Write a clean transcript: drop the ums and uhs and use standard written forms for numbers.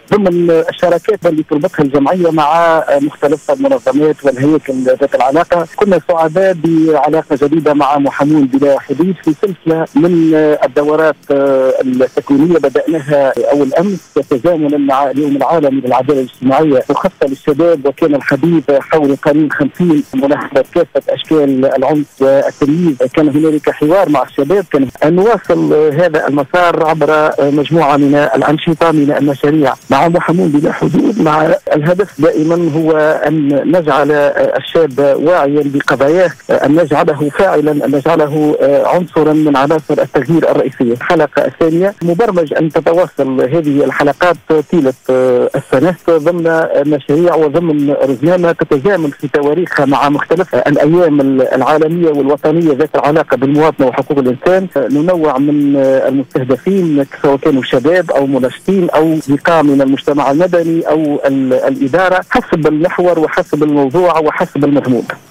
ضمن الشراكات اللي تربطها الجمعية مع مختلف المنظمات والهياكل ذات العلاقة. كنا سعداء بعلاقة جديدة مع محامون بلا حدود في سلسلة من الدورات التكوينية بدأناها أول أمس تزامنا مع اليوم العالمي للعدالة الاجتماعية وخاصة للشباب، وكان الحديث حول قانون 50 ملاحظة كافة أشكال العنف والتمييز. كان هنالك حوار مع الشباب، كان أن نواصل هذا المسار عبر مجموعة من الأنشطة من المشاريع مع محامون بلا حدود، مع الهدف دائما هو أن نجعل الشاب واعيا بقضاياه، أن نجعله فاعلا، أن نجعله عنصرا من عناصر التغيير الرئيسية. الحلقة الثانية مبرمج أن تتواصل هذه الحلقات طيلة السنة ضمن مشاريع وضمن رزنامة تتزامن في تواريخها مع مختلف الأيام العالمية والوطنية ذات العلاقة بالمواطنة وحقوق الإنسان. ننوع من المستهدفين سواء كانوا شباب أو مناشطين أو ذكاء من المجتمع المدني أو الإدارة، حسب المحور وحسب الموضوع وحسب المضمون.